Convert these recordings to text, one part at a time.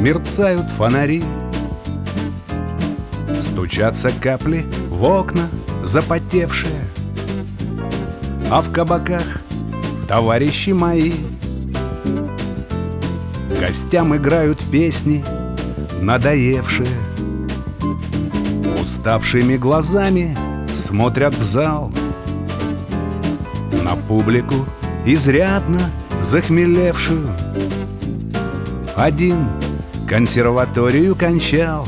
мерцают фонари, стучатся капли в окна запотевшие, а в кабаках товарищи мои гостям играют песни надоевшие. Уставшими глазами смотрят в зал на публику, изрядно захмелевшую. Один консерваторию кончал,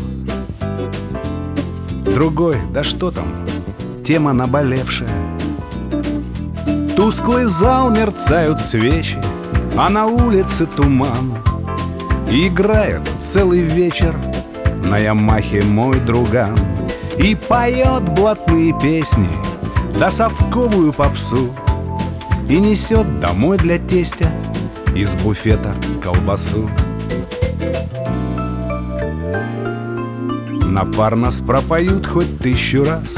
другой, да что там, тема наболевшая. Тусклый зал, мерцают свечи, а на улице туман. И играет целый вечер на Ямахе мой друган. И поет блатные песни, да совковую попсу, и несет домой для тестя из буфета колбасу. Напарно пропоют хоть 1000 раз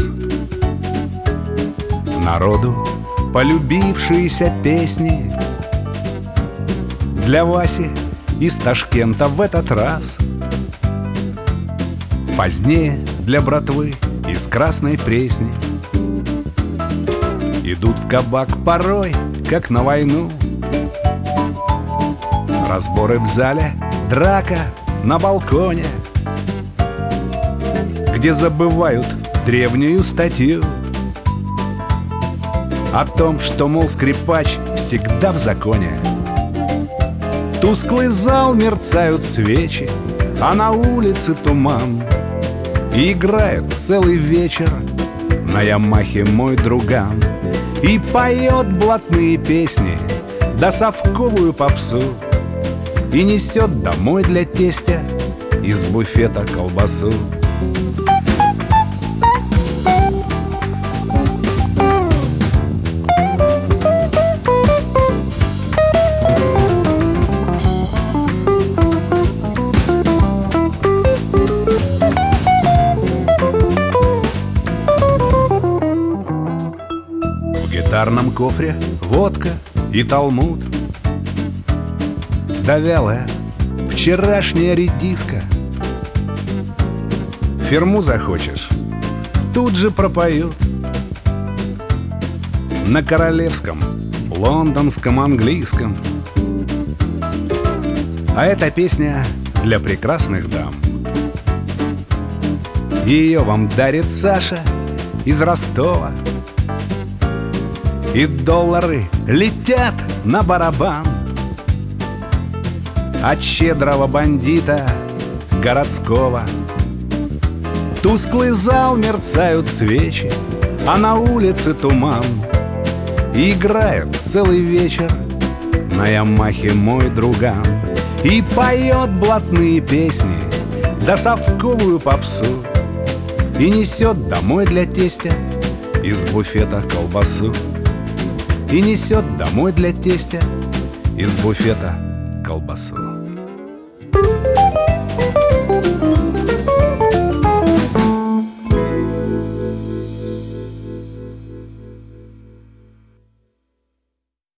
народу полюбившиеся песни. Для Васи из Ташкента в этот раз, позднее для братвы из Красной Пресни. Идут в кабак порой, как на войну. Разборы в зале, драка на балконе, где забывают древнюю статью о том, что, мол, скрипач всегда в законе. Тусклый зал, мерцают свечи, а на улице туман. И играет целый вечер на Ямахе мой друган. И поет блатные песни, да совковую попсу, и несет домой для тестя из буфета колбасу. В гитарном кофре водка и талмуд, да вялая вчерашняя редиска. Фирму захочешь, тут же пропоют на королевском, лондонском, английском. А эта песня для прекрасных дам. Ее вам дарит Саша из Ростова, и доллары летят на барабан от щедрого бандита городского. Тусклый зал, мерцают свечи, а на улице туман. И играет целый вечер на Ямахе мой друган. И поет блатные песни, да совковую попсу, и несет домой для тестя из буфета колбасу. И несет домой для тестя из буфета колбасу.